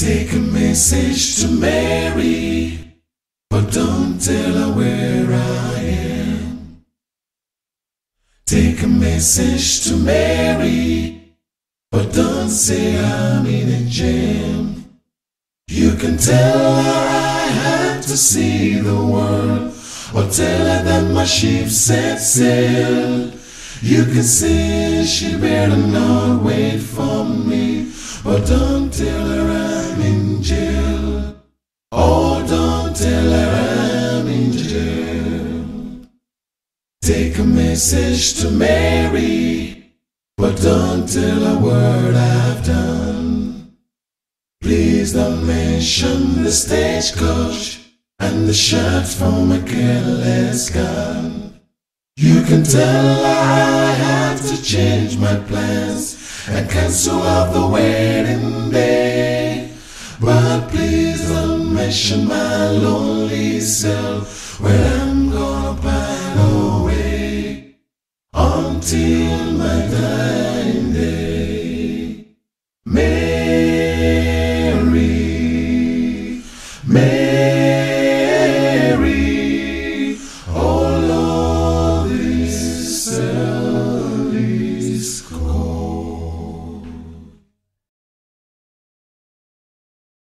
Take a message to Mary, but don't tell her where I am. Take a message to Mary, but don't say I'm in a jam. You can tell her I have to see the world, or tell her that my ship set sail. You can say she better not wait for me, but don't tell her I'm in jail. Oh, don't tell her I'm in jail. Take a message to Mary, but don't tell her what I've done. Please don't mention the stagecoach and the shots from a careless gun. You can tell her I have to change my plans and cancel out the wedding day. But please don't mention my lonely cell where I'm gonna pine away until my dying.